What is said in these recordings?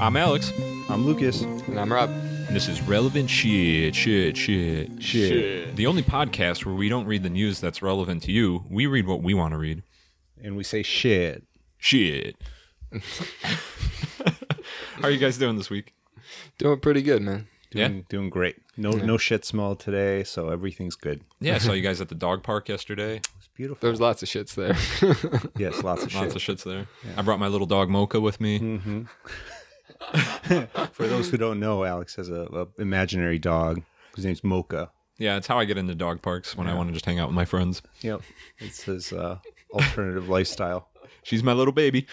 I'm Alex. I'm Lucas. And I'm Rob. And this is Relevant Shit. The only podcast where we don't read the news that's relevant to you. We read what we want to read. And we say shit. Shit. How are you guys doing this week? Doing pretty good, man. Doing great. No shit smell today, so everything's good. Yeah, I saw you guys at the dog park yesterday. It's beautiful. There was lots of shits there. Yes, lots of shit. Lots of shits there. Yeah. I brought my little dog Mocha with me. Mm-hmm. For those who don't know, Alex has a imaginary dog whose name's Mocha. Yeah, it's how I get into dog parks when I want to just hang out with my friends. Yep. It's his alternative lifestyle. She's my little baby.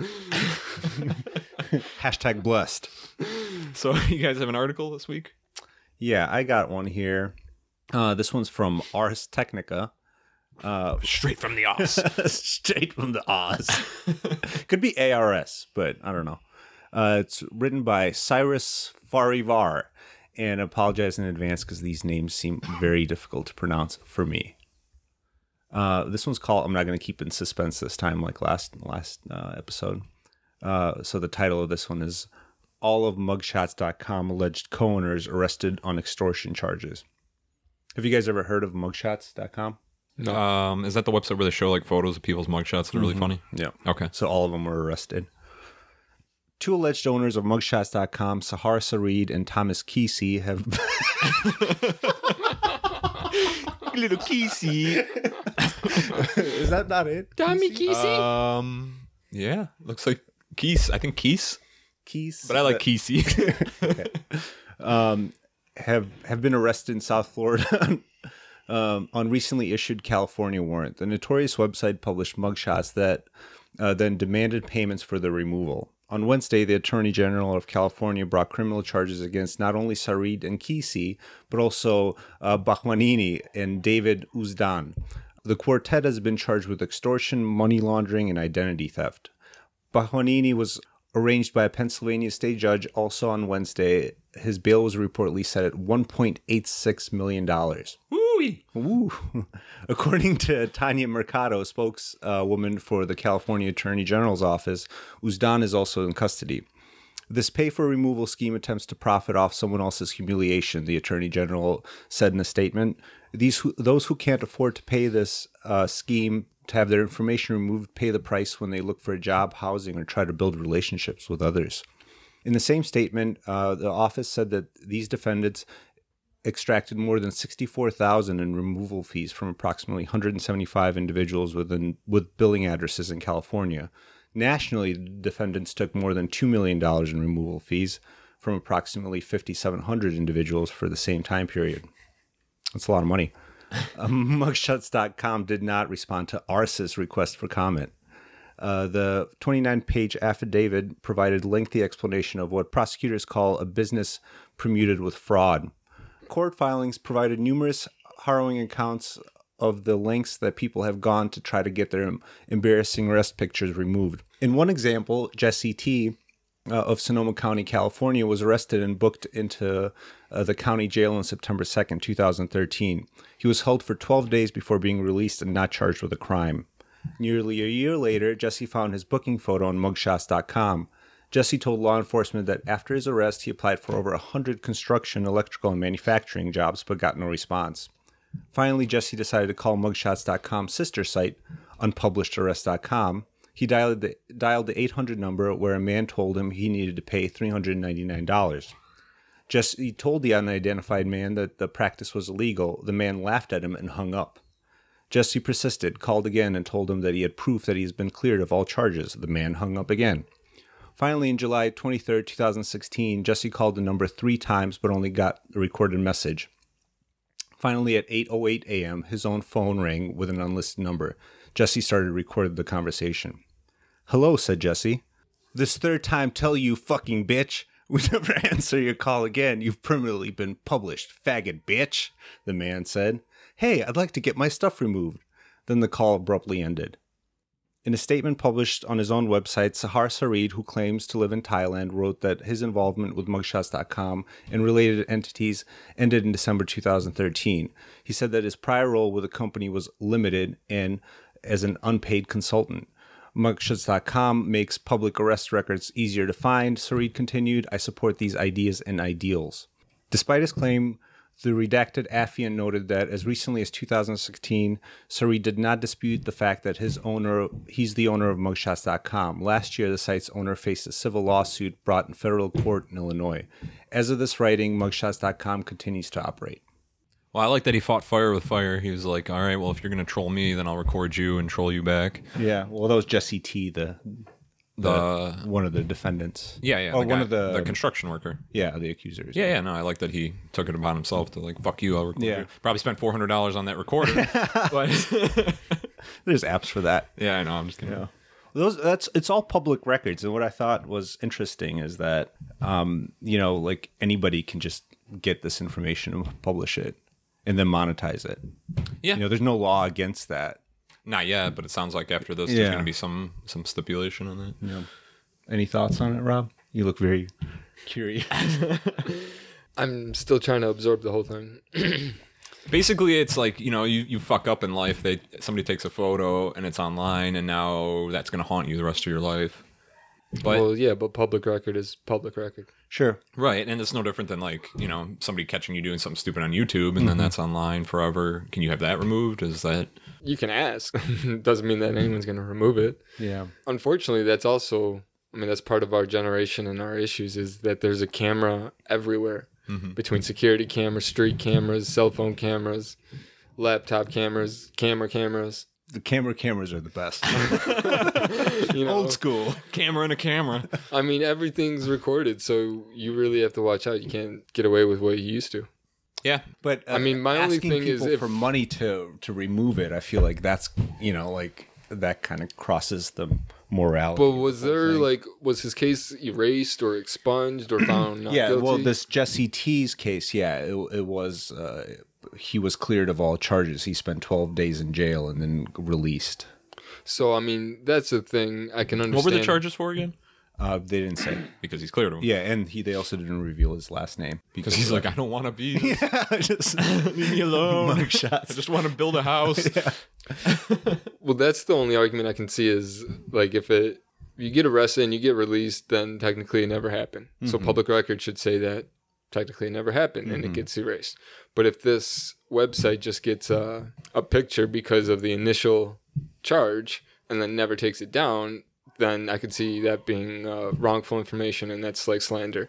Hashtag blessed. So you guys have an article this week? Yeah, I got one here. This one's from Ars Technica. Straight from the Oz. Straight from the Oz. Could be ARS, but I don't know. It's written by Cyrus Farivar, and I apologize in advance because these names seem very difficult to pronounce for me. This one's called, I'm not going to keep in suspense this time like last episode. So the title of this one is All of Mugshots.com alleged co-owners arrested on extortion charges. Have you guys ever heard of Mugshots.com? No. Is that the website where they show like photos of people's mugshots that are really funny? Yeah. Okay. So all of them were arrested. Two alleged owners of Mugshots.com, Sahar Sarid and Thomas Kesey, have... Little Kesey. Is that not it? Tommy Kesey? Yeah. Looks like Keese. I think Keese. Keese. But I like Kesey. Okay. Have been arrested in South Florida on recently issued California warrant. The notorious website published mugshots that then demanded payments for the removal. On Wednesday, the Attorney General of California brought criminal charges against not only Sarid and Kesey, but also Bahwanini and David Uzdan. The quartet has been charged with extortion, money laundering, and identity theft. Bahwanini was arraigned by a Pennsylvania state judge also on Wednesday. His bail was reportedly set at $1.86 million. Woo! According to Tanya Mercado, spokeswoman for the California Attorney General's office, Uzdan is also in custody. This pay-for-removal scheme attempts to profit off someone else's humiliation, the Attorney General said in a statement. Those who can't afford to pay this scheme to have their information removed pay the price when they look for a job, housing, or try to build relationships with others. In the same statement, the office said that these defendants extracted more than $64,000 in removal fees from approximately 175 individuals with billing addresses in California. Nationally, the defendants took more than $2 million in removal fees from approximately 5,700 individuals for the same time period. That's a lot of money. Mugshots.com did not respond to Ars's request for comment. The 29-page affidavit provided lengthy explanation of what prosecutors call a business permuted with fraud. Court filings provided numerous harrowing accounts of the lengths that people have gone to try to get their embarrassing arrest pictures removed. In one example, Jesse T. Of Sonoma County, California, was arrested and booked into the county jail on September 2nd, 2013. He was held for 12 days before being released and not charged with a crime. Nearly a year later, Jesse found his booking photo on mugshots.com. Jesse told law enforcement that after his arrest, he applied for over 100 construction, electrical, and manufacturing jobs, but got no response. Finally, Jesse decided to call mugshots.com's sister site, unpublishedarrest.com. He dialed the 800 number where a man told him he needed to pay $399. Jesse told the unidentified man that the practice was illegal. The man laughed at him and hung up. Jesse persisted, called again, and told him that he had proof that he has been cleared of all charges. The man hung up again. Finally, on July 23, 2016, Jesse called the number 3 times but only got a recorded message. Finally, at 8:08 a.m., his own phone rang with an unlisted number. Jesse started to record the conversation. "Hello," said Jesse. "This third time tell you, fucking bitch. We never answer your call again. You've permanently been published, faggot bitch," the man said. "Hey, I'd like to get my stuff removed." Then the call abruptly ended. In a statement published on his own website, Sahar Sarid, who claims to live in Thailand, wrote that his involvement with Mugshots.com and related entities ended in December 2013. He said that his prior role with the company was limited and as an unpaid consultant. Mugshots.com makes public arrest records easier to find, Sarid continued. I support these ideas and ideals. Despite his claim, the redacted affiant noted that as recently as 2016, Sarid did not dispute the fact that he's the owner of Mugshots.com. Last year, the site's owner faced a civil lawsuit brought in federal court in Illinois. As of this writing, Mugshots.com continues to operate. Well, I like that he fought fire with fire. He was like, all right, well, if you're going to troll me, then I'll record you and troll you back. Yeah, well, that was Jesse T, the one of the defendants. Yeah, Or the one guy- of the construction worker. Yeah, the accusers. Yeah, no, I like that he took it upon himself to like, fuck you, I'll record Yeah. you. Probably spent $400 on that recorder. But There's apps for that. yeah, I know, I'm just kidding. Yeah. It's all public records, and what I thought was interesting is that like anybody can just get this information and publish it and then monetize it. Yeah. There's no law against that. Not yet, but it sounds like after this, there's Yeah. going to be some stipulation on that. Yeah. Any thoughts on it, Rob? You look very curious. I'm still trying to absorb the whole thing. Basically, it's like, you fuck up in life. Somebody takes a photo and it's online, and now that's going to haunt you the rest of your life. But Well, yeah, but public record is public record. Sure. right, and it's no different than like, somebody catching you doing something stupid on YouTube, and then that's online forever. Can you have that removed? Is that... You can ask. Doesn't mean that anyone's going to remove it. Yeah. Unfortunately, that's also, that's part of our generation and our issues is that there's a camera everywhere. Between security cameras, street cameras, cell phone cameras, laptop cameras, cameras. The cameras are the best. Old school. Camera and a camera. Everything's recorded, so you really have to watch out. You can't get away with what you used to. Yeah. But my only asking thing is people if for money to remove it, I feel like that's like that kind of crosses the morality. But was his case erased or expunged or found not guilty? Well, this Jesse T's case, it was he was cleared of all charges. He spent 12 days in jail and then released. So that's the thing I can understand. What were the charges for again? They didn't say. Because he's cleared him. Yeah, and they also didn't reveal his last name Because he's like, I don't want to be... just Leave me alone. mugshots. I just want to build a house. Well, that's the only argument I can see is like if you get arrested and you get released, then technically it never happened. So public record should say that technically it never happened and it gets erased. But if this website just gets a picture because of the initial charge and then never takes it down, then I could see that being wrongful information, and that's like slander.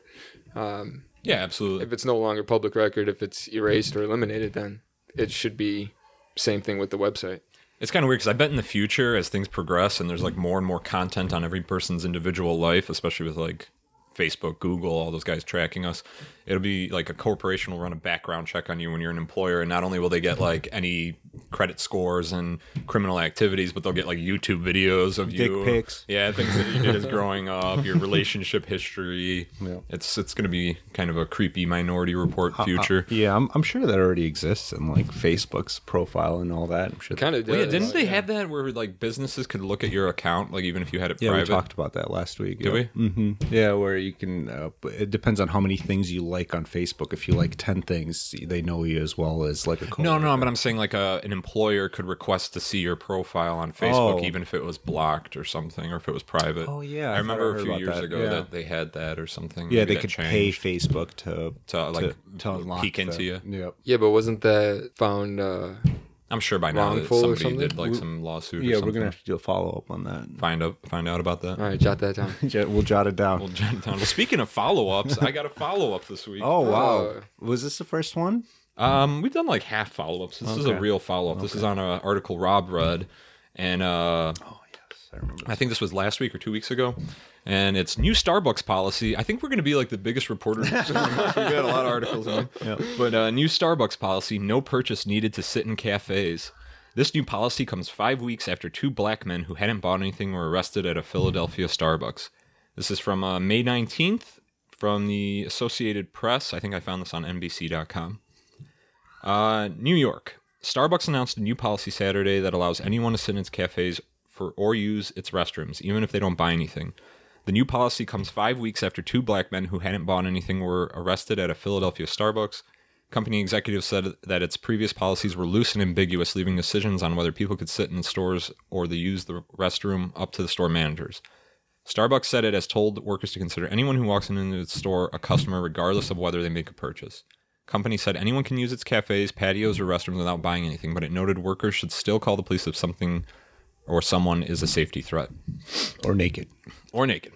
Yeah, absolutely. If it's no longer public record, if it's erased or eliminated, then it should be same thing with the website. It's kind of weird because I bet in the future, as things progress and there's like more and more content on every person's individual life, especially with like Facebook, Google, all those guys tracking us, it'll be like a corporation will run a background check on you when you're an employer, and not only will they get like any credit scores and criminal activities, but they'll get like YouTube videos of you, dick pics. yeah, things that you did as growing up, your relationship history. Yeah. It's going to be kind of a creepy Minority Report future. Yeah, I'm sure that already exists in like Facebook's profile and all that. I'm sure. Kind of Well, yeah, does. didn't they have that where like businesses could look at your account, like even if you had it Yeah, private? we talked about that last week. Did we? Mm-hmm. Yeah, where you can. It depends on how many things you like on Facebook. If you like 10 things, they know you as well as like a. No, but I'm saying like an employer could request to see your profile on Facebook, Oh. even if it was blocked or something, or if it was private. Oh, yeah, I I remember thought I a few heard years about ago that, yeah. that they had that or something. Yeah, Maybe they that could changed pay Facebook to like unlock peek into you. Yep. Yeah, but wasn't that found? I'm sure by now that Wrongful or somebody something? did like some lawsuit. Or Yeah, something. we're gonna have to do a follow up on that. find out about that. All right, jot that down. Yeah, we'll jot it down. Well, well, speaking of follow-ups, I got a follow-up this week. Oh wow, Uh, was this the first one? We've done like half follow-ups. This is a Okay. real follow-up. This is on an article Rob read, and Oh yes, I remember. I think this was last week or 2 weeks ago, and it's new Starbucks policy. I think we're going to be like the biggest reporters. We've had a lot of articles on it. But new Starbucks policy, no purchase needed to sit in cafes. This new policy comes 5 weeks after two black men who hadn't bought anything were arrested at a Philadelphia Starbucks. This is from May 19th from the Associated Press. I think I found this on NBC.com. New York. Starbucks announced a new policy Saturday that allows anyone to sit in its cafes or use its restrooms, even if they don't buy anything. The new policy comes 5 weeks after two black men who hadn't bought anything were arrested at a Philadelphia Starbucks. Company executives said that its previous policies were loose and ambiguous, leaving decisions on whether people could sit in stores or they use the restroom up to the store managers. Starbucks said it has told workers to consider anyone who walks into its store a customer regardless of whether they make a purchase. Company said anyone can use its cafes, patios, or restrooms without buying anything, but it noted workers should still call the police if something or someone is a safety threat. Or naked. Or naked.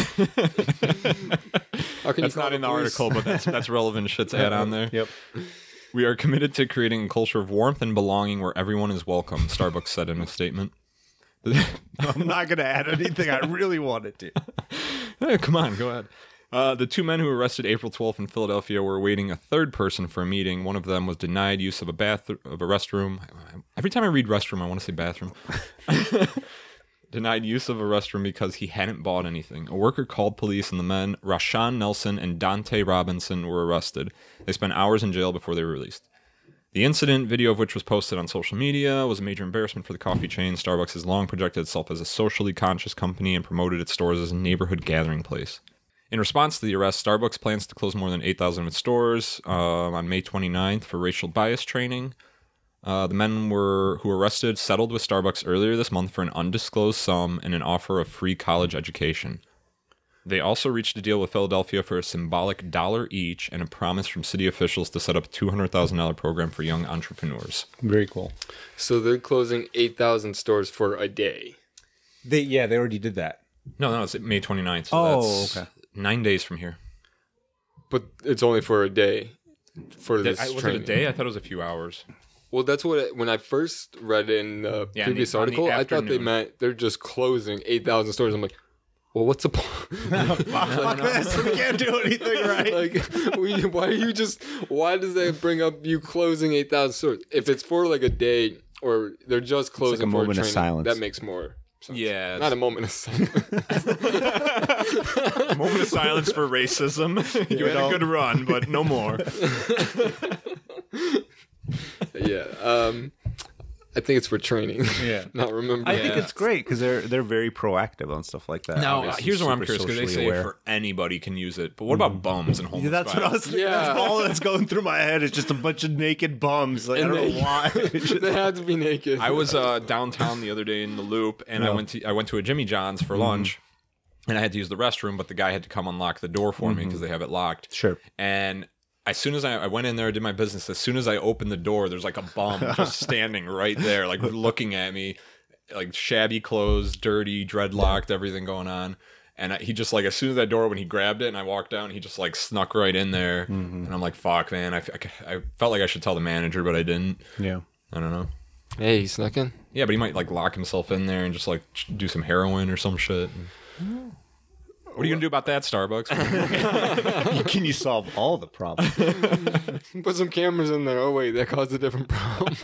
That's not in the article, but that's relevant shit to add on there. Yep. We are committed to creating a culture of warmth and belonging where everyone is welcome, Starbucks said in a statement. I'm not going to add anything I really wanted to. Hey, come on, go ahead. The two men who were arrested April 12th in Philadelphia were awaiting a third person for a meeting. One of them was denied use of a restroom. Every time I read restroom, I want to say bathroom. Denied use of a restroom because he hadn't bought anything. A worker called police, and the men, Rashawn Nelson and Dante Robinson, were arrested. They spent hours in jail before they were released. The incident, video of which was posted on social media, was a major embarrassment for the coffee chain. Starbucks has long projected itself as a socially conscious company and promoted its stores as a neighborhood gathering place. In response to the arrest, Starbucks plans to close more than 8,000 of its stores on May 29th for racial bias training. The men who were arrested settled with Starbucks earlier this month for an undisclosed sum and an offer of free college education. They also reached a deal with Philadelphia for a symbolic $1 each and a promise from city officials to set up a $200,000 program for young entrepreneurs. Very cool. So they're closing 8,000 stores for a day. They already did that. No, it's May 29th. So that's okay. 9 days from here. But it's only for a day for this Was training. it a day? I thought it was a few hours. Well, that's what when I first read it in the previous on the article, I thought they afternoon. meant they're just closing 8,000 stores. I'm like, well, what's the point? Fuck this. We can't do anything right. Why does that bring up you closing 8,000 stores? If it's for like a day or they're just closing a for moment of training, silence. that makes more sense. Yeah. Not a moment of silence. A moment of silence for racism. You had a good run, but no more. Yeah. I think it's for training. Yeah. Not remember. I think it's great because they're very proactive on stuff like that. Now, Obviously, here's where I'm super curious, because they socially say aware. for anybody can use it. But what about bums and homeless Yeah, that's what I was thinking. Yeah. That's all that's going through my head is just a bunch of naked bums. Like, I don't know why. They had to be naked. I was downtown the other day in the Loop, and I went to a Jimmy John's for lunch, and I had to use the restroom, but the guy had to come unlock the door for me because they have it locked. Sure. And as soon as I went in there, did my business, as soon as I opened the door, there's like a bum just standing right there, like looking at me, like shabby clothes, dirty, dreadlocked, everything going on. And he just like, as soon as that door, when he grabbed it and I walked down, he just like snuck right in there. And I'm like, fuck, man. I felt like I should tell the manager, but I didn't. Yeah. I don't know. Hey, he snuck in. Yeah, but he might like lock himself in there and just like do some heroin or some shit. What are you gonna do about that, Starbucks? Can you solve all the problems? Put some cameras in there. Oh wait, that caused a different problem.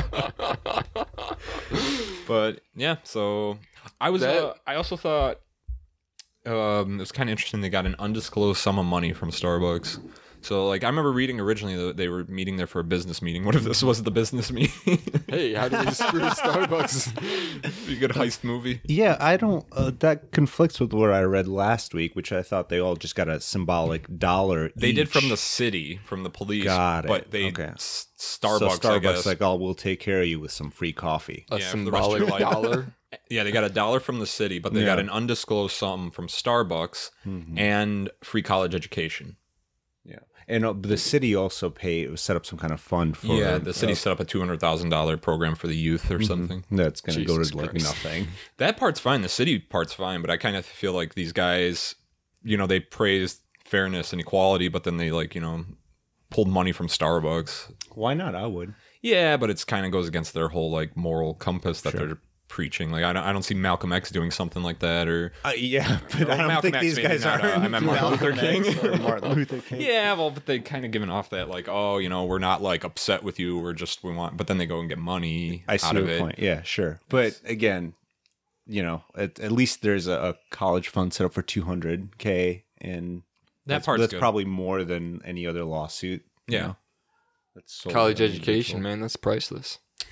But yeah, so I was. I also thought it was kind of interesting. They got an undisclosed sum of money from Starbucks. So like I remember reading originally that they were meeting there for a business meeting. What if this was the business meeting? Hey, how do we screw Starbucks? Be a good heist movie. Yeah, I don't. That conflicts with what I read last week, which I thought they all just got a symbolic $1. They did each. from the city, from the police. Got it. But they Okay. Starbucks, So I guess. like, oh, we'll take care of you with some free coffee. A Yeah, for the rest of symbolic your life. dollar. Yeah, they got $1 from the city, but they got an undisclosed sum from Starbucks and free college education. Yeah, and the city also set up some kind of fund for. Yeah, the city set up a $200,000 program for the youth or something. that's going to go Jesus to like Christ. nothing. That part's fine. The city part's fine, but I kind of feel like these guys, they praised fairness and equality, but then they pulled money from Starbucks. Why not? I would. Yeah, but it's kind of goes against their whole like moral compass that they're preaching. Like I don't see Malcolm X doing something like that, or Yeah, but I don't Malcolm think X these maybe guys not, are. I meant Martin Luther King. Martin Luther King. Yeah, well, but they kind of given off that like, oh, we're not like upset with you. We want, but then they go and get money I see out of your it. point. Yeah, sure. But again, at least there's a college fund set up for $200K, and That part's that's good. probably more than any other lawsuit. Yeah. That's sold College on education, individual. man, that's priceless.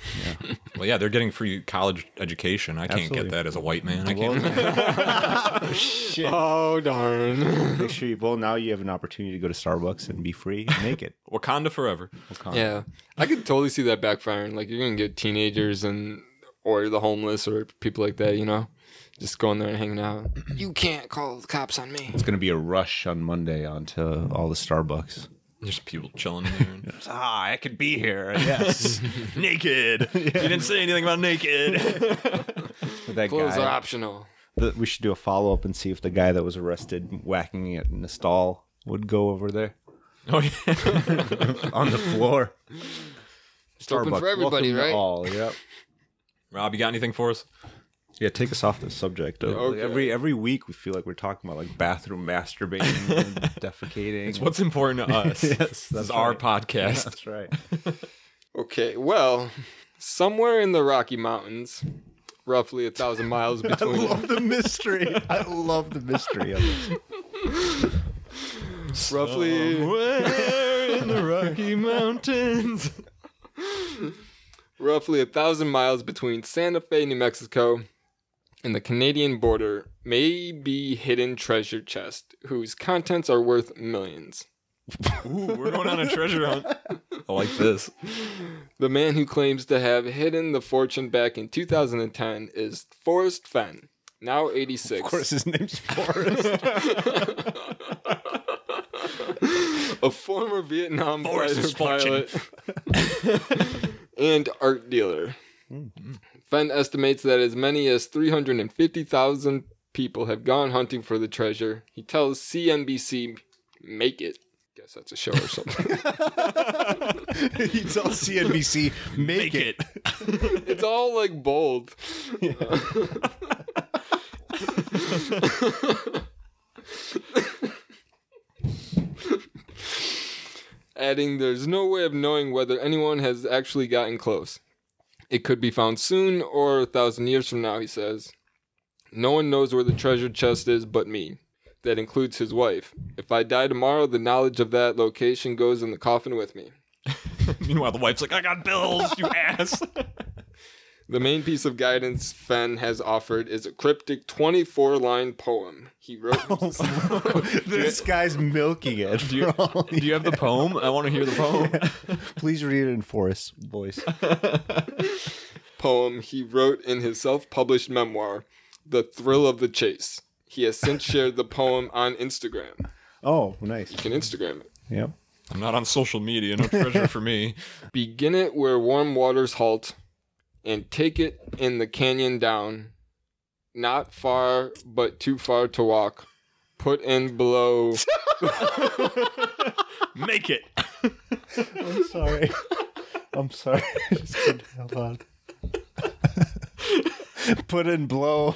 Well, yeah, they're getting free college education. I can't Absolutely. get that as a white man. I can't. Shit. Oh, darn. Make sure now you have an opportunity to go to Starbucks and be free and make it. Wakanda forever. Yeah. I could totally see that backfiring. Like, you're going to get teenagers or the homeless or people like that, just going there and hanging out. You can't call the cops on me. It's going to be a rush on Monday onto all the Starbucks. Just people chilling in there. I could be here. Yes. Naked. You didn't say anything about naked. That Clothes are guy. optional. We should do a follow-up and see if the guy that was arrested whacking it in the stall would go over there Oh, yeah. on the floor. It's open for everybody, welcome to right? all. Yep. Rob, you got anything for us? Yeah, take us off the subject. Of, Okay. every week we feel like we're talking about like bathroom masturbating and defecating. It's what's important to us. Yes, This is that's our right. podcast. That's right. Okay, well, somewhere in the Rocky Mountains, roughly 1,000 miles I between... love the mystery. I love the mystery of this. roughly... Somewhere in the Rocky Mountains. Roughly 1,000 miles between Santa Fe, New Mexico, and the Canadian border may be hidden treasure chest, whose contents are worth millions. Ooh, we're going on a treasure hunt. I like this. The man who claims to have hidden the fortune back in 2010 is Forrest Fenn, now 86. Of course, his name's Forrest. A former Vietnam Forrest's fighter pilot and art dealer. Fenn estimates that as many as 350,000 people have gone hunting for the treasure. He tells CNBC, "Make it." Guess that's a show or something. He tells CNBC, make it. It's all like bold. Adding, there's no way of knowing whether anyone has actually gotten close. It could be found soon or 1,000 years from now, he says. No one knows where the treasure chest is but me. That includes his wife. If I die tomorrow, the knowledge of that location goes in the coffin with me. Meanwhile, the wife's like, I got bills, you ass. The main piece of guidance Fenn has offered is a cryptic 24-line poem he wrote. This guy's milking it. Do you have the poem? I want to hear the poem. Please read it in Forrest's voice. Poem he wrote in his self-published memoir, The Thrill of the Chase. He has since shared the poem on Instagram. Oh, nice. You can Instagram it. Yep. I'm not on social media. No treasure for me. Begin it where warm waters halt, and take it in the canyon down. Not far, but too far to walk. Put in below. Make it. I'm sorry. I'm sorry. I just couldn't help out. Put in blow.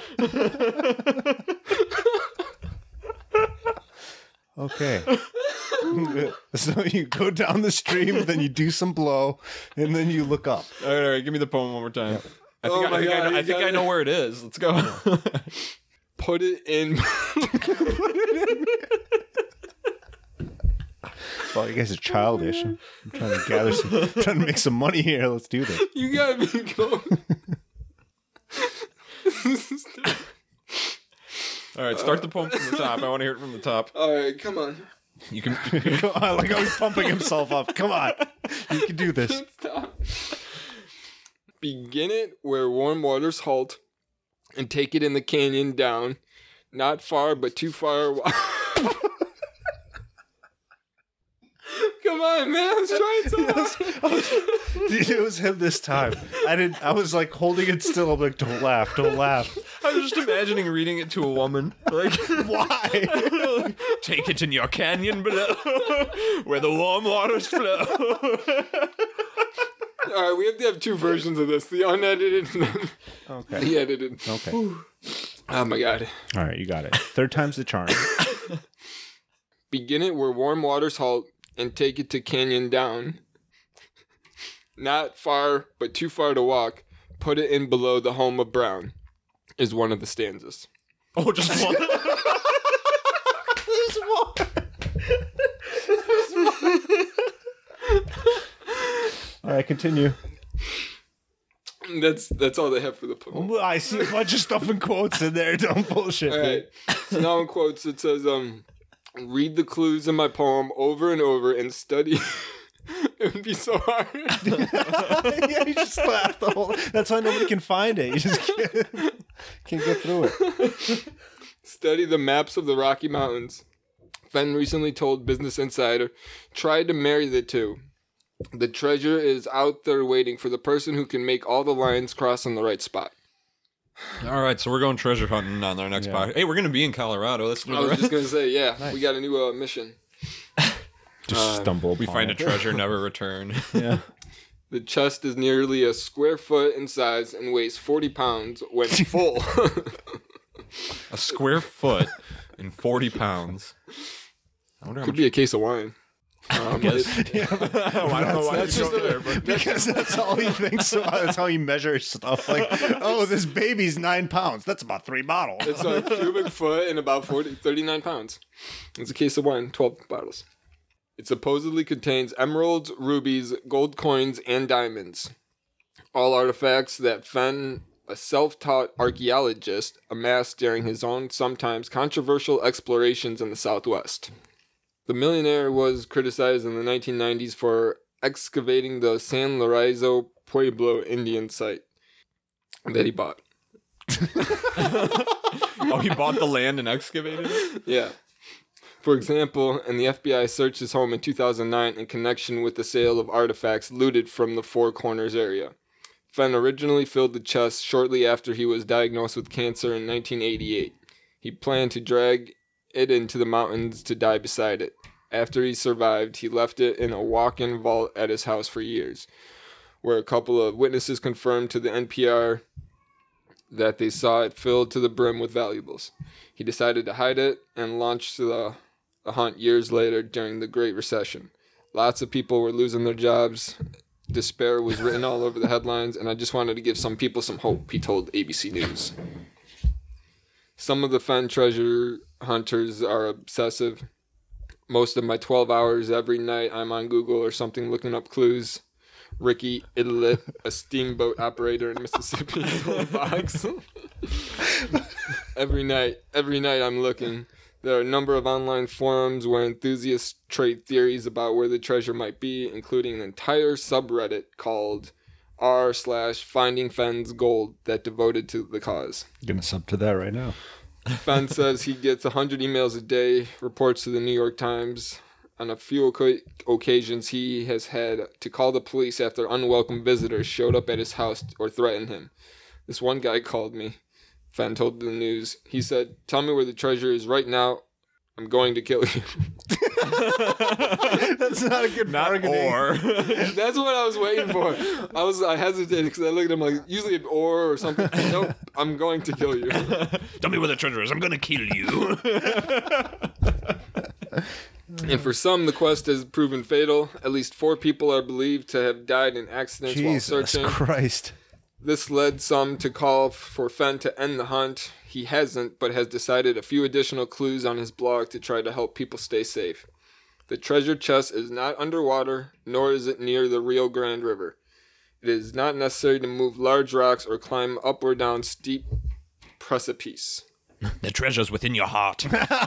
Okay. So you go down the stream, then you do some blow, and then you look up. All right, give me the poem one more time. I Oh think, my God, I, you think got I it. know where it is. Let's go. Put it in. Well, you guys are childish. I'm trying to gather trying to make some money here. Let's do this. You gotta be going. All right, start the poem from the top. I want to hear it from the top. Alright, come on. You can. I like how he's pumping himself up. Come on. You can do this. Stop. Begin it where warm waters halt, and take it in the canyon down. Not far, but too far. Come on, man! I was trying so hard. Dude, it was him this time. I was like holding it still. I'm like, don't laugh, don't laugh. I was just imagining reading it to a woman. Like, Why? take it in your canyon below, where the warm waters flow. All right, we have to have two versions of this: the unedited and then Okay. the edited. Okay. Oh my god! All right, you got it. Third time's the charm. Begin it where warm waters halt, and take it to canyon down. Not far, but too far to walk. Put it in below the home of Brown. Is one of the stanzas. Oh, just one. All right, continue. That's all they have for the poem. I see a bunch of stuff in quotes in there. Don't bullshit. All right. So now in quotes, it says, read the clues in my poem over and over and study. It would be so hard. Yeah, you just laugh the whole. That's why nobody can find it. You just can't get through it. Study the maps of the Rocky Mountains. Fenn recently told Business Insider, tried to marry the two. The treasure is out there waiting for the person who can make all the lines cross in the right spot. All right, so we're going treasure hunting on our next podcast. Hey, we're going to be in Colorado. Let's do I was just going to say, yeah, Nice. we got a new mission. Just stumble. We find a treasure, never return. Yeah. The chest is nearly a square foot in size and weighs 40 pounds when full. A square foot and 40 pounds. I wonder how Could much. be a case of wine. I guess. Yeah, I don't know why that's you just go a- there, but because that's all he thinks about. That's how he measures stuff. Like, oh, this baby's 9 pounds. That's about 3 bottles. It's a cubic foot and about 39 pounds. It's a case of wine, 12 bottles. It supposedly contains emeralds, rubies, gold coins, and diamonds. All artifacts that Fenn, a self-taught archaeologist, amassed during his own sometimes controversial explorations in the Southwest. The millionaire was criticized in the 1990s for excavating the San Lorenzo Pueblo Indian site that he bought. Oh, he bought the land and excavated it? Yeah. For example, and the FBI searched his home in 2009 in connection with the sale of artifacts looted from the Four Corners area. Fenn originally filled the chest shortly after he was diagnosed with cancer in 1988. He planned to drag it into the mountains to die beside it. After he survived, he left it in a walk-in vault at his house for years, where a couple of witnesses confirmed to the NPR that they saw it filled to the brim with valuables. He decided to hide it and launched the hunt years later during the Great Recession. Lots of people were losing their jobs. Despair was written all over the headlines, and I just wanted to give some people some hope, he told ABC News. Some of the Fenn treasure hunters are obsessive. Most of my 12 hours every night, I'm on Google or something looking up clues. Ricky Idlet, a steamboat operator in Mississippi, told Fox. Every night I'm looking. There are a number of online forums where enthusiasts trade theories about where the treasure might be, including an entire subreddit called r/Finding Fenn's Gold that devoted to the cause. Gonna sub to that right now. Fenn says he gets 100 emails a day, reports to the New York Times. On a few occasions, he has had to call the police after unwelcome visitors showed up at his house or threatened him. This one guy called me, Fenn told the news. He said, "Tell me where the treasure is right now. I'm going to kill you." That's not a good bargaining. Or. That's what I was waiting for. I hesitated because I looked at him like, usually or something. Nope, I'm going to kill you. Tell me where the treasure is. I'm going to kill you. And for some, the quest has proven fatal. At least 4 people are believed to have died in accidents while Jesus searching. Christ. This led some to call for Fenn to end the hunt. He hasn't, but has decided a few additional clues on his blog to try to help people stay safe. The treasure chest is not underwater, nor is it near the Rio Grande River. It is not necessary to move large rocks or climb up or down steep precipices. The treasure's within your heart.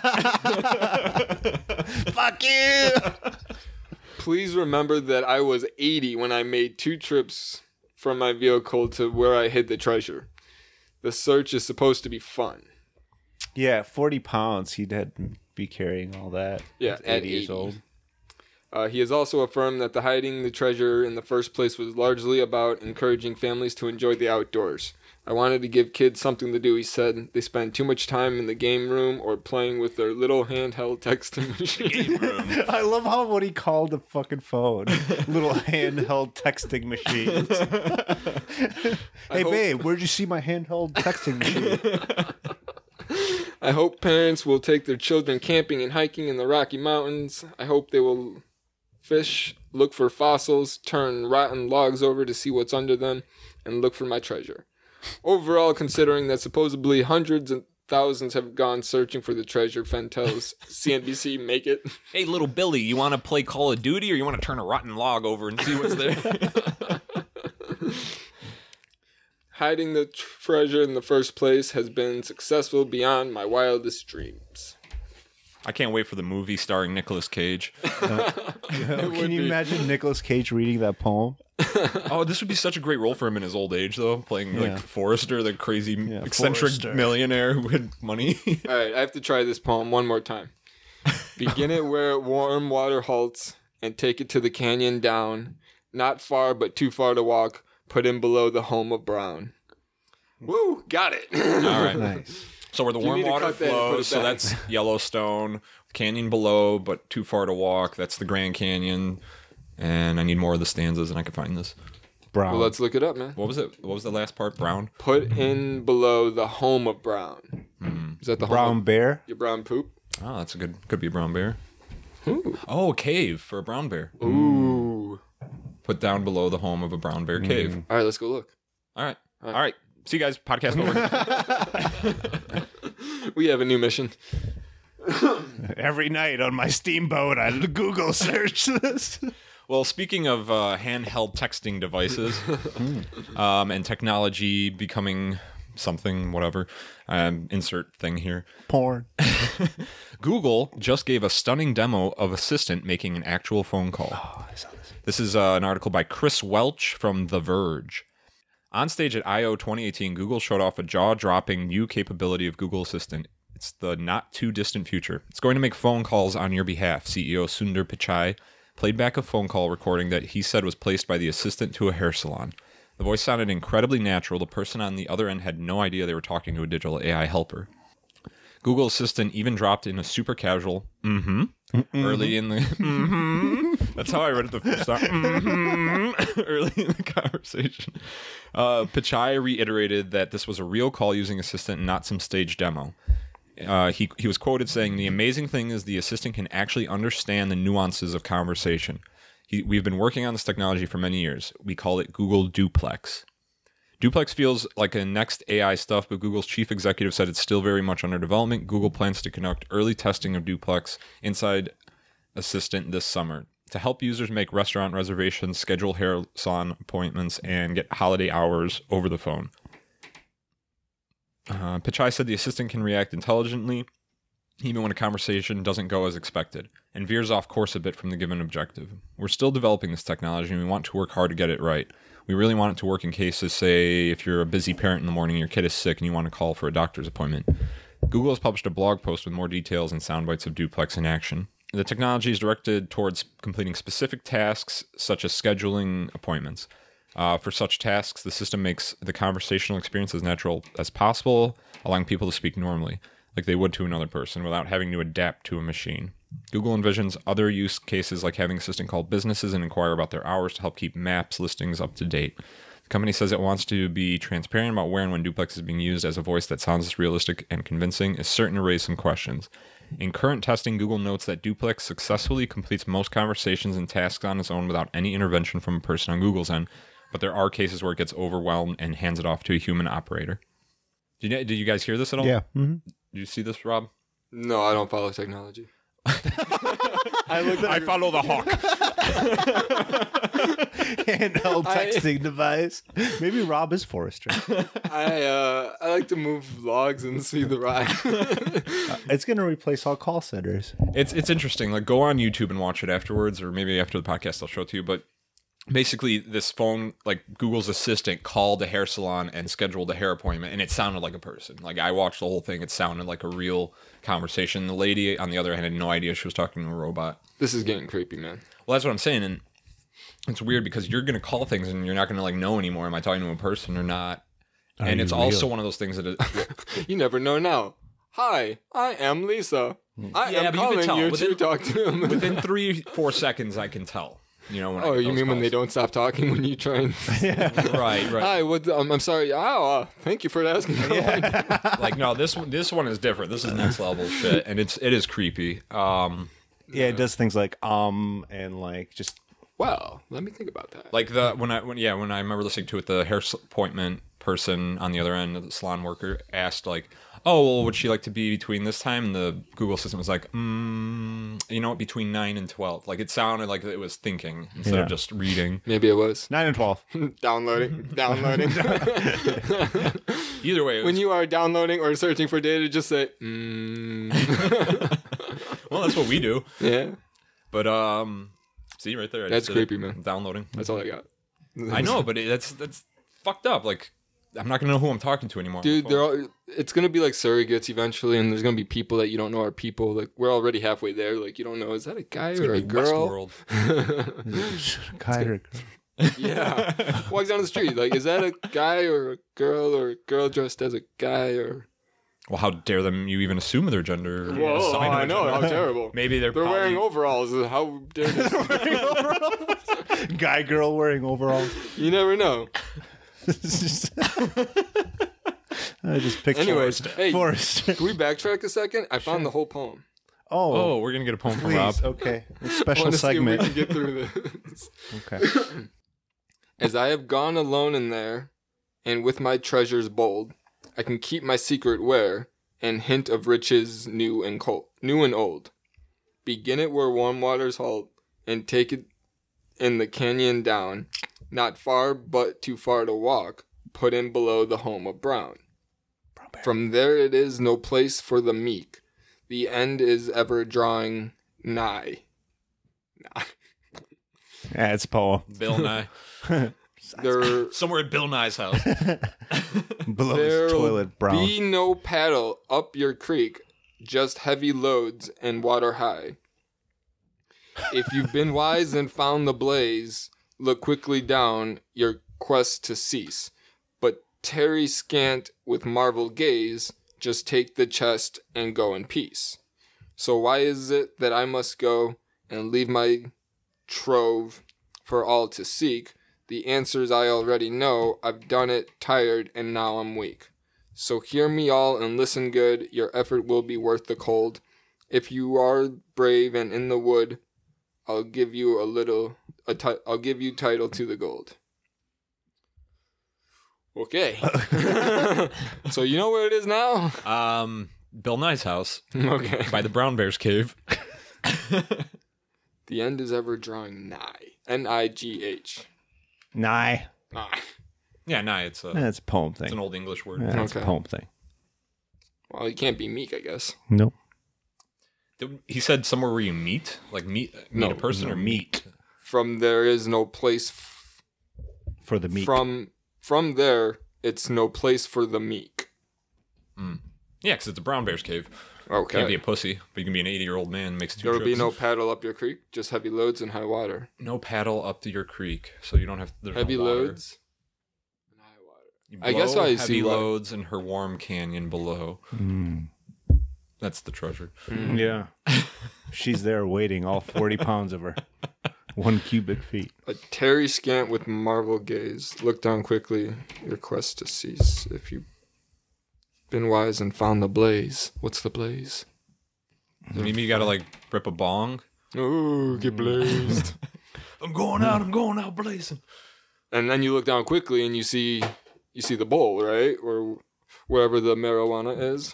Fuck you! Please remember that I was 80 when I made 2 trips from my vehicle to where I hid the treasure. The search is supposed to be fun. Yeah, 40 pounds. He'd had to be carrying all that. Yeah, He's at 80 years 80. old. He has also affirmed that the hiding the treasure in the first place was largely about encouraging families to enjoy the outdoors. I wanted to give kids something to do, he said. They spend too much time in the game room or playing with their little handheld texting machine. I love what he called the fucking phone. Little handheld texting machines. Hey, hope- babe, where'd you see my handheld texting machine? I hope parents will take their children camping and hiking in the Rocky Mountains. I hope they will fish, look for fossils, turn rotten logs over to see what's under them, and look for my treasure. Overall, considering that supposedly hundreds and thousands have gone searching for the treasure, Fenn tells CNBC, make it. Hey, little Billy, you want to play Call of Duty or you want to turn a rotten log over and see what's there? Hiding the treasure in the first place has been successful beyond my wildest dreams. I can't wait for the movie starring Nicolas Cage. Can you imagine Nicolas Cage reading that poem? Oh, this would be such a great role for him in his old age, though, playing like Forrester, the crazy eccentric Forrester. millionaire who had money. All right, I have to try this poem one more time. Begin it where warm water halts, and take it to the canyon down. Not far, but too far to walk. Put in below the home of Brown. Woo, got it. All right. Nice. So where the You warm need to water cut that and put it flows, so back. that's Yellowstone. Canyon below, but too far to walk. That's the Grand Canyon. And I need more of the stanzas, and I can find this. Brown. Well, let's look it up, man. What was it? What was the last part? Brown? Put in below the home of Brown. Is that the Brown home bear. of your brown poop? Oh, that's a good. Could be a brown bear. Ooh. Oh, a cave for a brown bear. Ooh. Put down below the home of a brown bear cave. All right, let's go look. All right. All right. See you guys. Podcast over. We have a new mission. Every night on my steamboat, I Google search this. Well, speaking of handheld texting devices and technology becoming something, whatever, insert thing here. Porn. Google just gave a stunning demo of Assistant making an actual phone call. Oh, I saw this. This is an article by Chris Welch from The Verge. On stage at I/O 2018, Google showed off a jaw-dropping new capability of Google Assistant. It's the not-too-distant future. It's going to make phone calls on your behalf, CEO Sundar Pichai played back a phone call recording that he said was placed by the assistant to a hair salon. The voice sounded incredibly natural. The person on the other end had no idea they were talking to a digital AI helper. Google Assistant even dropped in a super casual early in the That's how I read it the first time. Early in the conversation. Pichai reiterated that this was a real call using Assistant and not some staged demo. He was quoted saying, "The amazing thing is the assistant can actually understand the nuances of conversation. We've been working on this technology for many years. We call it Google Duplex." Duplex feels like a next AI stuff, but Google's chief executive said it's still very much under development. Google plans to conduct early testing of Duplex inside Assistant this summer to help users make restaurant reservations, schedule hair salon appointments, and get holiday hours over the phone. Pichai said the assistant can react intelligently even when a conversation doesn't go as expected and veers off course a bit from the given objective. We're still developing this technology and we want to work hard to get it right. We really want it to work in cases, say, if you're a busy parent in the morning, your kid is sick and you want to call for a doctor's appointment. Google has published a blog post with more details and sound bites of Duplex in action. The technology is directed towards completing specific tasks such as scheduling appointments. For such tasks, the system makes the conversational experience as natural as possible, allowing people to speak normally, like they would to another person, without having to adapt to a machine. Google envisions other use cases like having Assistant call businesses and inquire about their hours to help keep maps listings up to date. The company says it wants to be transparent about where and when Duplex is being used, as a voice that sounds realistic and convincing is certain to raise some questions. In current testing, Google notes that Duplex successfully completes most conversations and tasks on its own without any intervention from a person on Google's end, but there are cases where it gets overwhelmed and hands it off to a human operator. Did you guys hear this at all? Yeah. Mm-hmm. Did you see this, Rob? No, I don't follow technology. I follow the hawk. Handheld texting device. Maybe Rob is Forrester. I like to move logs and see the ride. It's going to replace all call centers. It's interesting. Like, go on YouTube and watch it afterwards, or maybe after the podcast I'll show it to you. But basically, this phone, like Google's assistant, called a hair salon and scheduled a hair appointment, and it sounded like a person. Like, I watched the whole thing. It sounded like a real conversation. The lady, on the other hand, had no idea she was talking to a robot. This is getting creepy, man. Well, that's what I'm saying, and it's weird because you're going to call things and you're not going to, like, know anymore. Am I talking to a person or not? And it's also one of those things that You never know now. Hi, I am Lisa. I am but you calling can tell. you to talk to him. within 3-4 seconds I can tell. You know, when I Oh, get you those mean when they calls. don't stop talking when you try and... Right. Hi, I'm sorry. Thank you for asking. Like, no, this one is different. This is next level shit, and it is creepy. Yeah, it does things like and like just Well, let me think about that. Like when I remember listening to it, the hair appointment person on the other end, the salon worker, asked like, oh, well, would she like to be between this time? And the Google system was like, you know what, between 9 and 12. Like, it sounded like it was thinking instead of just reading. Maybe it was. 9 and 12. Downloading. Either way, When you are downloading or searching for data, just say, well, that's what we do. Yeah. But, see, right there. I That's just did it. creepy, man. Downloading. That's all I got. I know, but that's fucked up. Like, I'm not going to know who I'm talking to anymore. Dude, it's going to be like surrogates eventually, and there's going to be people that you don't know are people. Like, we're already halfway there. Like, you don't know, is that a guy or a girl? Westworld. Guy or girl? Yeah. Walks down the street. Like, is that a guy or a girl dressed as a guy or... Well, how dare them you even assume their gender? Whoa, Sign of I a know, gender. how terrible. Maybe they're wearing overalls. How dare they? Guy, girl wearing overalls. You never know. I just picture Anyways, hey, Forrest. can we backtrack a second? I found the whole poem. Oh, we're going to get a poem from Rob. please. Okay. A I special wanna see if segment. we can get through this. Okay. As I have gone alone in there, and with my treasures bold, I can keep my secret where, and hint of riches new and old. Begin it where warm waters halt, and take it in the canyon down, not far but too far to walk, put in below the home of Brown. From there it is no place for the meek, the end is ever drawing nigh. Yeah, it's a poem. Bill Nye. There Somewhere at Bill Nye's house. Below his There'll toilet, brown. be no paddle up your creek, just heavy loads and water high. If you've been wise and found the blaze, look quickly down your quest to cease. But tarry scant with marvel gaze, just take the chest and go in peace. So why is it that I must go and leave my trove for all to seek? The answers I already know, I've done it, tired, and now I'm weak. So hear me all and listen good, your effort will be worth the cold. If you are brave and in the wood, I'll give you I'll give you title to the gold. Okay. So you know where it is now? Bill Nye's house. Okay. By the Brown Bear's cave. The end is ever drawing nigh. N-I-G-H. Nye. Nigh. Yeah, Nye. It's That's a poem thing. an old English word. Yeah, that's Okay. a poem thing. Well, you can't be meek, I guess. Nope. He said somewhere where you meet? Like meet No, a person or meet? From there is no place... For the meek. From there, it's no place for the meek. Yeah, because it's a Brown Bear's cave. Okay. Can't be a pussy, but you can be an 80-year-old man and makes two There will be trips. no paddle up your creek, just heavy loads and high water. No paddle up to your creek, so you don't have there's Heavy no water. loads and high water. You I guess blow I heavy see why. loads in her warm canyon below. That's the treasure. Yeah. She's there waiting, all 40 pounds of her. 1 cubic feet. A tarry scant with marvel gaze. Look down quickly, your quest to cease. If you've been wise and found the blaze. What's the blaze? Maybe you gotta like rip a bong. Ooh, get blazed. I'm going out blazing. And then you look down quickly and you see the bowl, right? Or wherever the marijuana is.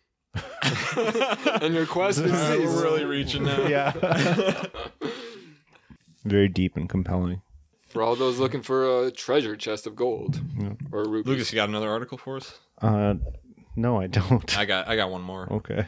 And your quest is cease. We're really reaching now. Yeah. Very deep and compelling. For all those looking for a treasure chest of gold or rupees. Lucas, you got another article for us? No, I don't. I got one more. Okay.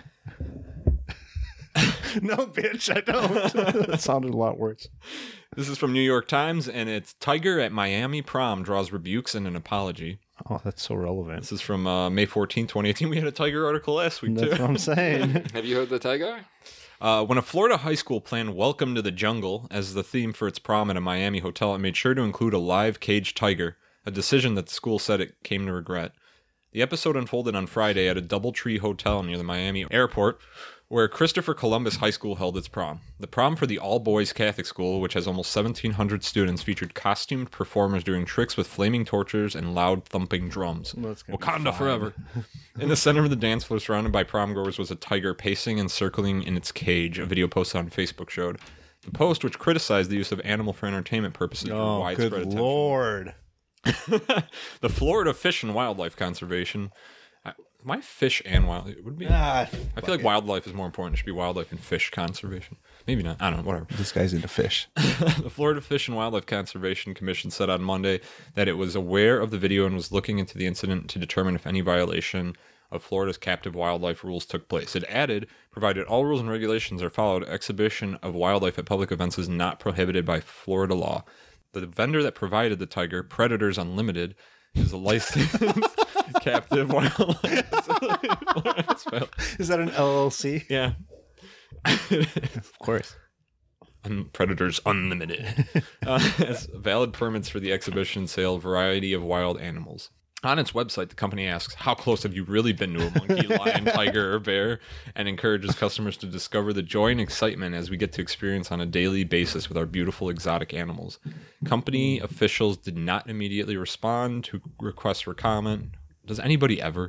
No, bitch, I don't. That sounded a lot worse. This is from New York Times, and it's Tiger at Miami prom draws rebukes and an apology. Oh, that's so relevant. This is from May 14, 2018. We had a Tiger article last week, That's too. what I'm saying. Have you heard the tiger? When a Florida high school planned Welcome to the Jungle as the theme for its prom at a Miami hotel, it made sure to include a live caged tiger, a decision that the school said it came to regret. The episode unfolded on Friday at a DoubleTree hotel near the Miami airport, where Christopher Columbus High School held its prom. The prom for the all-boys Catholic school, which has almost 1,700 students, featured costumed performers doing tricks with flaming torches and loud thumping drums. That's gonna be Wakanda fine. forever. In the center of the dance floor, surrounded by prom-goers, was a tiger pacing and circling in its cage, a video posted on Facebook showed. The post, which criticized the use of animal for entertainment purposes, drew Oh, widespread good attention. Lord. The Florida Fish and Wildlife Conservation Why fish and wildlife? It would be. Ah, I feel like wildlife is more important. It should be wildlife and fish conservation. Maybe not. I don't know. Whatever. this guy's into fish. The Florida Fish and Wildlife Conservation Commission said on Monday that it was aware of the video and was looking into the incident to determine if any violation of Florida's captive wildlife rules took place. It added, provided all rules and regulations are followed, exhibition of wildlife at public events is not prohibited by Florida law. The vendor that provided the tiger, Predators Unlimited, is a licensed captive wildlife facility. Is that an LLC? Yeah. Of course. Predators Unlimited has valid permits for the exhibition and sale of a variety of wild animals. On its website, the company asks, how close have you really been to a monkey, lion, tiger, or bear? And encourages customers to discover the joy and excitement as we get to experience on a daily basis with our beautiful exotic animals. Company officials did not immediately respond to requests for comment. Does anybody ever?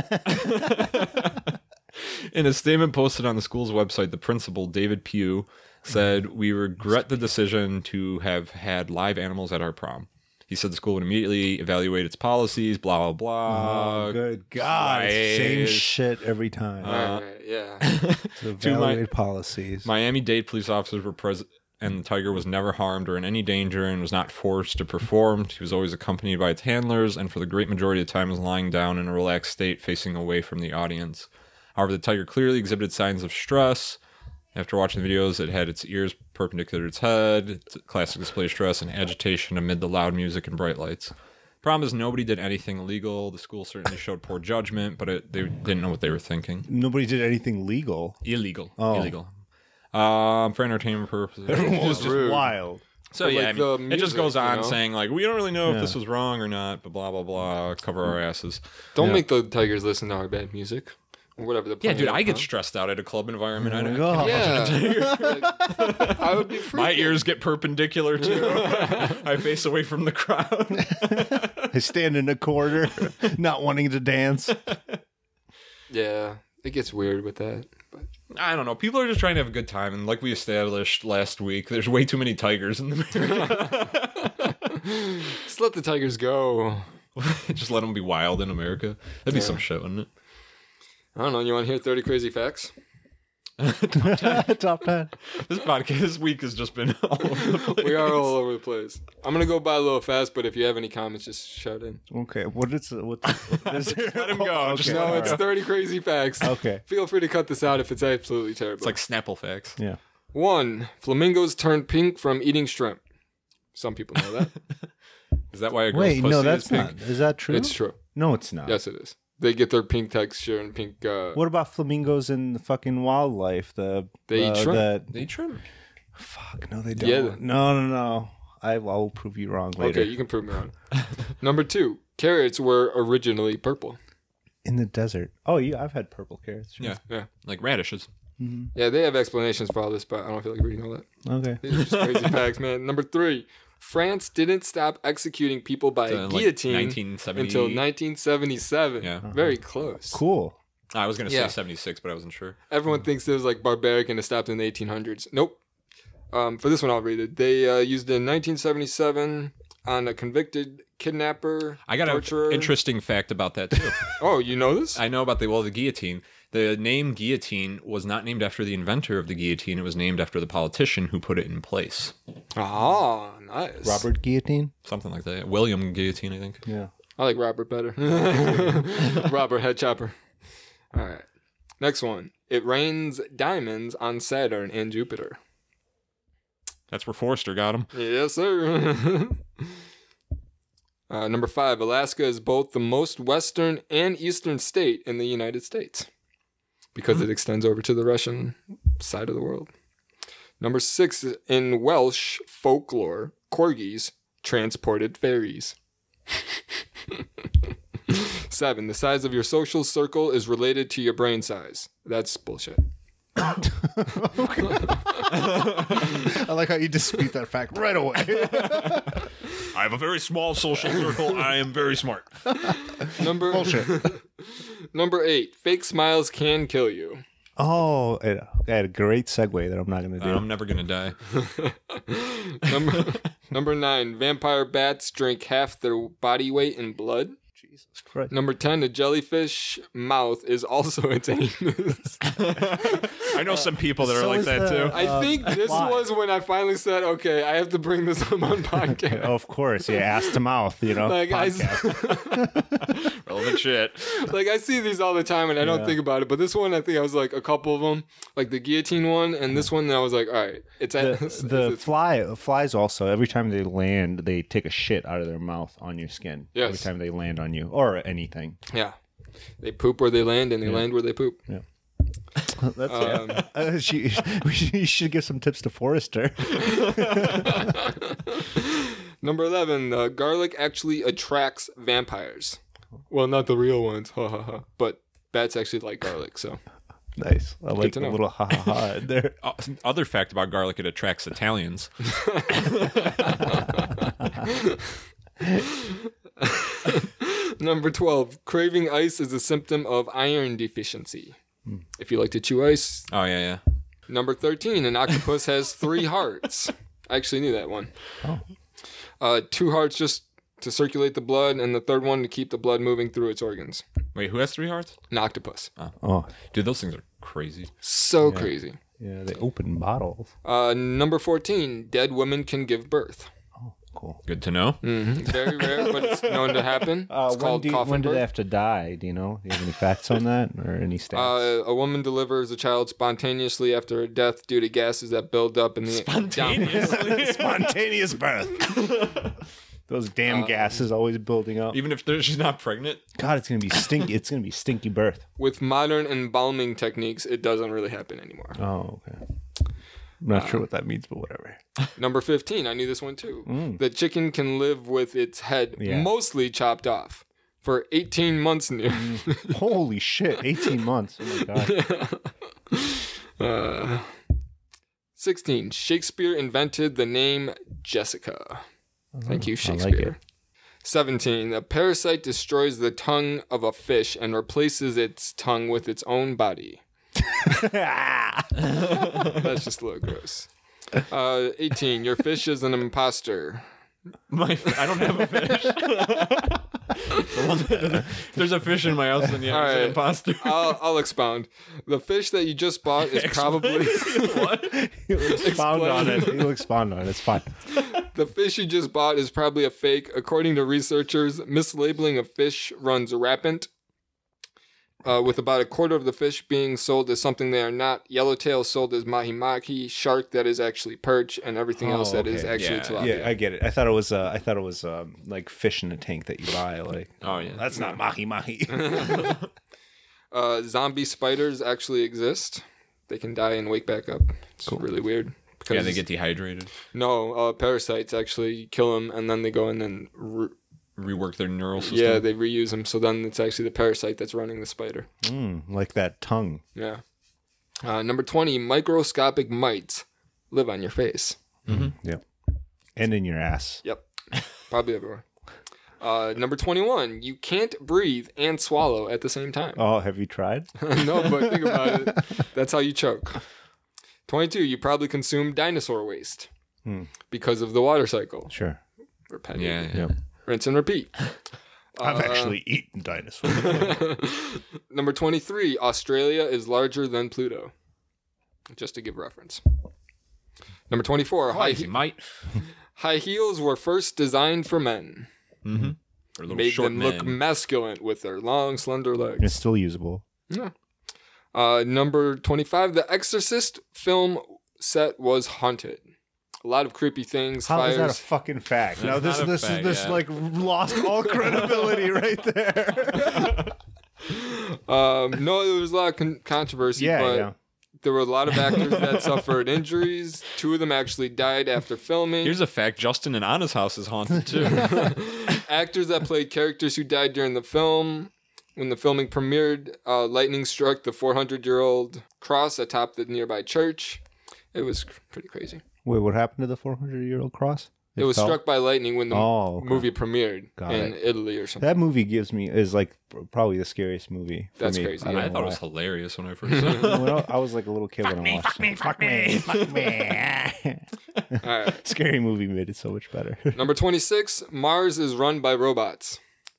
In a statement posted on the school's website, the principal, David Pugh, said, we regret the decision to have had live animals at our prom. He said the school would immediately evaluate its policies, blah, blah, blah. Oh, good God. Same Right. shit every time. Right, yeah. to evaluate policies. Miami-Dade police officers were present, and the tiger was never harmed or in any danger and was not forced to perform. He was always accompanied by its handlers, and for the great majority of the time was lying down in a relaxed state facing away from the audience. However, the tiger clearly exhibited signs of stress. After watching the videos, it had its ears perpendicular to its head, it's a classic display of stress and agitation amid the loud music and bright lights. Problem is, nobody did anything illegal. The school certainly showed poor judgment, but they didn't know what they were thinking. Nobody did anything legal. Illegal. Oh. Illegal. For entertainment purposes. Everyone was just rude. wild. So But, yeah, like, I mean, the it just music, goes on you know? saying like, we don't really know Yeah. if this was wrong or not, but blah blah blah. Cover our asses. Don't Yeah. make the tigers listen to our bad music. Or whatever the Yeah, dude, plan I is, get huh? stressed out at a club environment. I don't. Oh. Yeah. Like, I would be freaking. My ears get perpendicular too. I face away from the crowd. I stand in a corner, not wanting to dance. Yeah, it gets weird with that. But I don't know. People are just trying to have a good time, and like we established last week, there's way too many tigers in the area. just let the tigers go. Just let them be wild in America. That'd be some shit, wouldn't it? I don't know. You want to hear 30 crazy facts? Top 10. This podcast this week has just been all over the place. We are all over the place. I'm gonna go by a little fast, but if you have any comments, just shout in. Okay, what is it? Let him go. Just No, let it's 30 crazy facts. Okay. Feel free to cut this out if it's absolutely terrible. It's like Snapple facts. Yeah. 1. Flamingos turn pink from eating shrimp. Some people know that. Is that why a girl's Wait, pussy no, is that's pink? not. Is that true? It's true. No, it's not. Yes, it is. They get their pink texture and pink. What about flamingos in the fucking wildlife? They eat shrimp. They eat shrimp. Fuck, no, they don't. Yeah. No. I will prove you wrong later. Okay, you can prove me wrong. Number 2. Carrots were originally purple. In the desert. Oh, yeah, I've had purple carrots. Sure. Yeah. Yeah. Like radishes. Yeah, they have explanations for all this, but I don't feel like reading all that. Okay. These are just crazy facts, man. Number 3. France didn't stop executing people by Like guillotine 1970. until 1977. Yeah. Very close. Cool. I was going to Yeah. say 76, but I wasn't sure. Everyone thinks it was like barbaric and it stopped in the 1800s. Nope. For this one, I'll read it. They used it in 1977 on a convicted kidnapper, I got torturer. an interesting fact about that too. Oh, you know this? I know about the guillotine. The name guillotine was not named after the inventor of the guillotine. It was named after the politician who put it in place. Ah, nice. Robert Guillotine? Something like that. William Guillotine, I think. Yeah. I like Robert better. Robert Head Chopper. All right. Next one. It rains diamonds on Saturn and Jupiter. That's where Forrester got him. Yes, sir. Number 5. Alaska is both the most western and eastern state in the United States because it extends over to the Russian side of the world. Number 6. In Welsh folklore, corgis transported fairies. 7. The size of your social circle is related to your brain size. That's bullshit. I like how you dispute that fact right away. I have a very small social circle. I am very smart. Bullshit. Number 8. Fake smiles can kill you. Oh, I had a great segue that I'm not going to do. I'm never going to die. Number 9. Vampire bats drink half their body weight in blood. Jesus Christ. Number 10, the jellyfish mouth is also its anus. I know some people that are So like is that the- too. I think this fly. was when I finally said, okay, I have to bring this up on podcast. Of course, yeah, ass to mouth, Like podcast. Relevant shit. Like, I see these all the time and I don't think about it. But this one, I think I was like a couple of them, like the guillotine one, and this one, I was like, all right, it's The flies also, every time they land, they take a shit out of their mouth on your skin. Yes. Every time they land on you or anything. yeah. They poop where they land and they land where they poop. Yeah. That's you should give some tips to Forrester. Number 11, garlic actually attracts vampires. Well, not the real ones, ha ha ha. But bats actually like garlic, so. Nice. I like to the know. little ha ha ha in there. Other fact about garlic, it attracts Italians. Number 12, craving ice is a symptom of iron deficiency. If you like to chew ice. Oh, yeah, yeah. Number 13, an octopus has 3 hearts. I actually knew that one. Oh. 2 hearts just to circulate the blood, and the third one to keep the blood moving through its organs. Wait, who has 3 hearts? An octopus. Oh, Dude, those things are crazy. So crazy. yeah, they open bottles. Number 14, dead women can give birth. Oh, cool. Good to know. Very rare, but it's known to happen. It's called coffin when do birth. they have to die? Do you know? Do you have any facts on that or any stats? A woman delivers a child spontaneously after a death due to gases that build up in the Spontaneous birth. Those damn gases always building up. Even if she's not pregnant. God, it's gonna be stinky. It's gonna be stinky birth. With modern embalming techniques, it doesn't really happen anymore. Oh, okay. I'm not sure what that means, but whatever. Number 15, I knew this one too. The chicken can live with its head mostly chopped off for 18 months near. Holy shit! 18 months. Oh my god. 16, Shakespeare invented the name Jessica. Thank you, I Shakespeare. like it. 17, a parasite destroys the tongue of a fish and replaces its tongue with its own body. That's just a little gross. 18, your fish is an imposter. I don't have a fish. There's a fish in my house and All it's right. an imposter. I'll expound. The fish that you just bought is probably What? He'll expound on it. He'll expound on it. It's fine. the fish you just bought is probably a fake. According to researchers, mislabeling of fish runs rampant. With about a quarter of the fish being sold as something they are not. Yellowtail sold as mahi-mahi, shark that is actually perch, and everything else that is okay. actually Yeah. tilapia. Yeah, I get it. I thought it was like fish in a tank that you buy. Like, Oh, yeah. that's not mahi mahi. Zombie spiders actually exist. They can die and wake back up. It's really weird. Because Yeah, they get dehydrated. No, parasites actually kill them, and then they go in and Rework their neural system. yeah, they reuse them. So then it's actually the parasite that's running the spider. Like that tongue. Yeah. Number 20, microscopic mites live on your face. Yep. And in your ass. Yep. Probably everywhere. Number 21, you can't breathe and swallow at the same time. Oh, have you tried? No, but think about it. That's how you choke. 22, you probably consume dinosaur waste because of the water cycle. Sure. Repetitive. Yeah, yeah. Yep. Rinse and repeat. I've actually eaten dinosaurs. Number 23, Australia is larger than Pluto. Just to give reference. Number 24, Crazy, mate. high heels were first designed for men. Or a little Made short them look men. masculine with their long, slender legs. It's still usable. Yeah. Number 25, the Exorcist film set was haunted. A lot of creepy things, How is that a fires. fucking fact? Now That's not a fact, yeah. like lost all credibility right there. No, there was a lot of controversy, but yeah. there were a lot of actors that suffered injuries. 2 of them actually died after filming. Here's a fact: Justin and Anna's house is haunted too. Actors that played characters who died during the film. When the filming premiered, lightning struck the 400-year-old cross atop the nearby church. It was pretty crazy. Wait, what happened to the 400-year-old cross? It was fell? struck by lightning when the Oh, okay. movie premiered Got in it. Italy or something. That movie is like probably the scariest movie. For That's me. crazy, I, yeah. don't I know thought it why. was hilarious when I first saw it. When I was like a little kid when I watched it. Fuck me. All right. Scary movie made it so much better. Number 26, Mars is run by robots.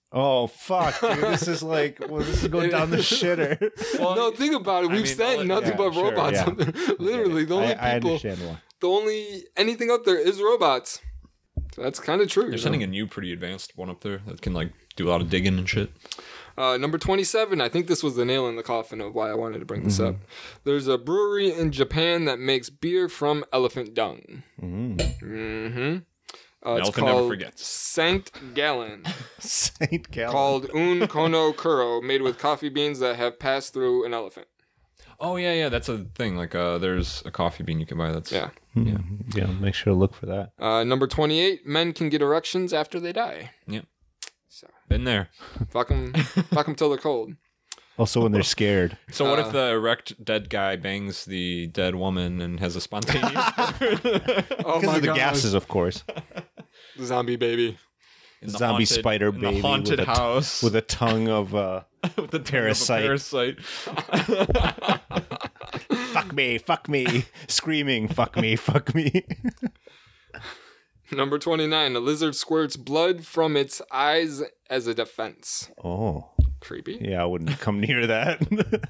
Oh fuck, dude! This is like, well, this is going down the shitter. Well, No, think about it. We've sent nothing but sure, robots. yeah. Up there. Literally, the only I people, understand why. the only anything up there is robots. So that's kind of true. They're sending a new, pretty advanced one up there that can like do a lot of digging and shit. Number 27, I think this was the nail in the coffin of why I wanted to bring this up. There's a brewery in Japan that makes beer from elephant dung. It's elephant called never forgets. Saint Gallen, Saint Gallen. called Un Kono Kuro, made with coffee beans that have passed through an elephant. Oh yeah, that's a thing. Like, there's a coffee bean you can buy. That's Yeah. Yeah, make sure to look for that. Number 28, men can get erections after they die. Yeah. So Been there. fuck them till they're cold. Also, when they're scared. So what if the erect dead guy bangs the dead woman and has a spontaneous? Oh Because of the gases, of course. Zombie baby. In the Zombie spider in baby the haunted with house with a tongue of with the parasite. fuck me, screaming, fuck me. Number 29, a lizard squirts blood from its eyes as a defense. Oh, Creepy. yeah, I wouldn't come near that.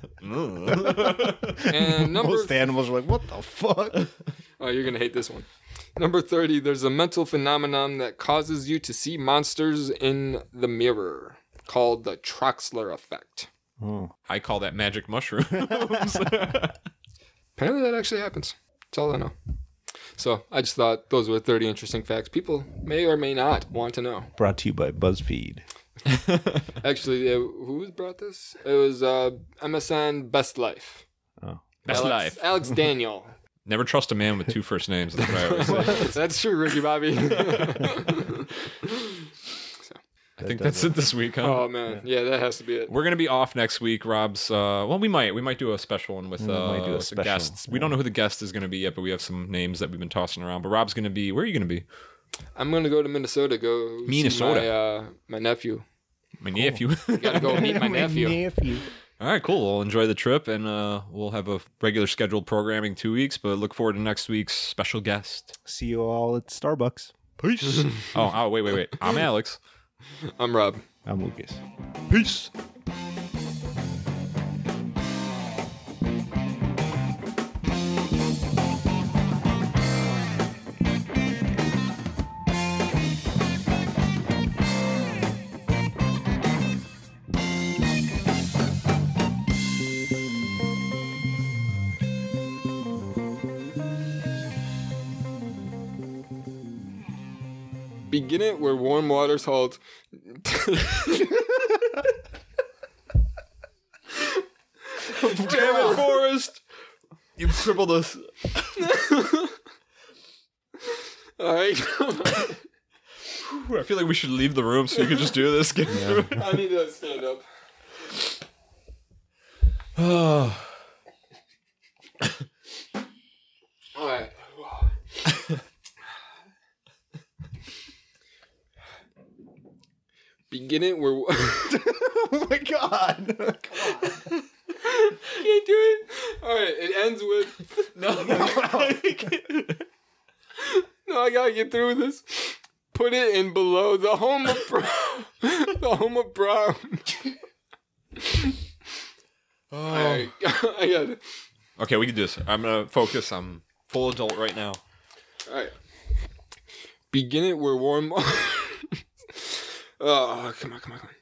And Most animals are like, what the fuck? Oh, you're going to hate this one. Number 30, there's a mental phenomenon that causes you to see monsters in the mirror called the Troxler effect. I call that magic mushrooms. Apparently that actually happens. That's all I know. So I just thought those were 30 interesting facts people may or may not want to know. Brought to you by BuzzFeed. Actually, who brought this? It was MSN Best Life. Oh, Best life. Alex Daniel. Never trust a man with two first names. That's what I always say. That's true, Ricky Bobby. I think that's it this week, huh? Oh man, yeah, that has to be it. We're gonna be off next week. Rob's. Well, we might do a special one with the guests. We don't know who the guest is gonna be yet, but we have some names that we've been tossing around. But Rob's gonna be. Where are you gonna be? I'm gonna go to Minnesota. See my nephew. My nephew. Gotta go meet my nephew. All right, cool. We'll enjoy the trip, and we'll have a regular scheduled programming 2 weeks. But look forward to next week's special guest. see you all at Starbucks. Peace. oh, wait. I'm Alex. I'm Rob. I'm Lucas. Peace. Begin it where warm waters halt. Damn it, Forrest! You crippled us. All right. I feel like we should leave the room so you can just do this. I need to stand up. Oh. All right. Begin it where. Oh my god! Come on. Can't do it. All right. It ends with. No, I gotta get through this. Put it in below the home of brown. The home of brown. Oh. I got it. Okay, we can do this. I'm gonna focus. I'm full adult right now. All right. Begin it where warm. Oh, come on.